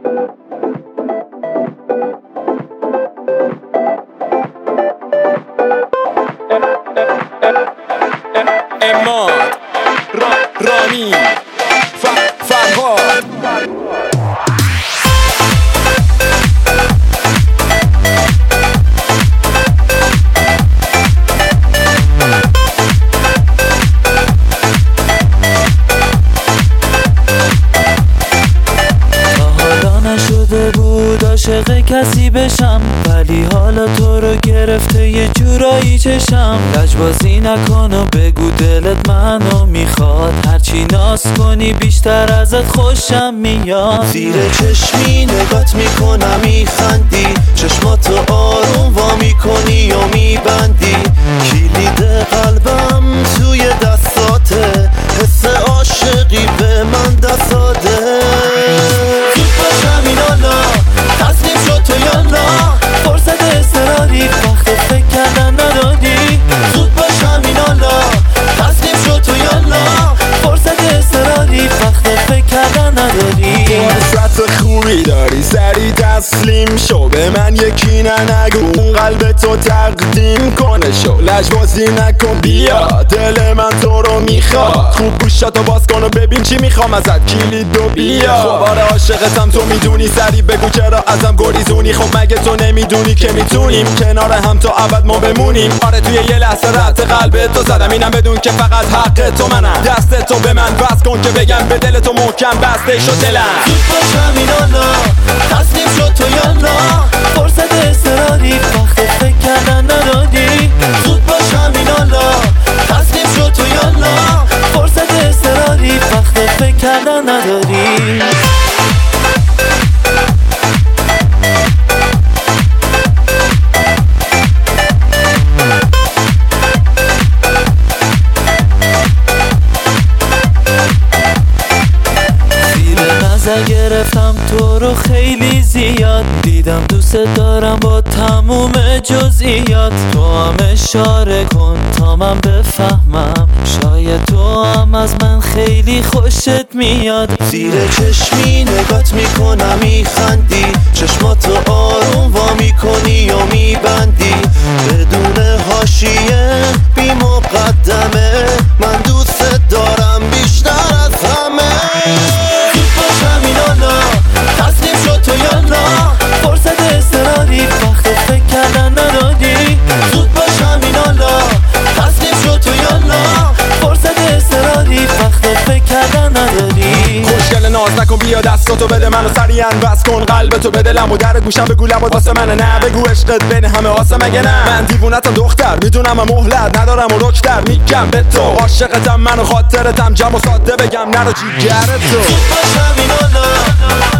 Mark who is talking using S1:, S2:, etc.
S1: اماد رامین فرهاد
S2: نشده بود عاشق کسی بشم، ولی حالا تو رو گرفته یه جورایی چشم. لجبازی نکن و بگو دلت منو میخواد، هرچی ناز کنی بیشتر ازت خوشم میاد.
S3: زیر چشمی نگات میکنم میخندی، چشماتو آروم وا میکنی و میبندی. کلید قلبم توی دستاته، حس عاشقی به من دست داده. تصمیم شد تو یا نه، فرصت اصراری وقت فکر کردن ندادی. زود باش همین حالا، تصمیم شد تو یا نه، فرصت اصراری وقت فکر کردن ندادی.
S1: فرصت خوبی داری سری تسلیم شو، به من یکی نگو اون قلب تو تقدیم کنه شو. لجبازی نکن بیا، دل من تو رو میخواد. خوب گوشاتو باز کن و ببین چی میخوام ازت، کلید و بیا. خب آره عاشقتم تو میدونی، سری بگو چرا ازم گریزونی. خب مگه تو نمیدونی که میتونیم کنار هم تا ابد ما بمونیم. آره توی یه لحظه رد قلب تو زدم، اینم بدون که فقط حق تو منم. دست تو به من بس کن که بگم به دل تو محکم بسته شد دلم.
S3: زود باش همین حالا، تصمیم شد تو یا نه، فرصت اصراری وقت فکر کردن ندادی. زود باش همین حالا، تصمیم شد تو یا نه،
S2: فرصت اصراری وقت فکر کردن نداری. گرفتم تو رو خیلی زیاد، دیدم دوست دارم با تموم جزئیات. تو هم اشاره کن تا من بفهمم، شاید تو هم از من خیلی خوشت میاد.
S3: زیر چشمی نگات میکنم میخندی، چشماتو آروم وا میکنی و میبندی. بدون حاشیه بی مقدمه، من دوست دارم بیشتر از همه. تصمیم شد تو یا نه، فرصت اصراری وقت فکر کردن ندادی. زود باش همین حالا، تصمیم شد تو یا نه، فرصت اصراری وقت فکر کردن ندادی.
S1: خوشگل ناز نکن بیا دستاتو بده منو سریعا بس کن، قلبتو بده لم و در گوشم بگو لبات واسه منه. نه بگو عشقت بین همه آسه مگه نه، من دیوونتم دختر میدونم مهلت ندارم و رکتر میگم به تو. عاشقتم من و خاطرتم جمع و ساده بگم نرو جیگرت تو.
S3: زود باش همین حالا،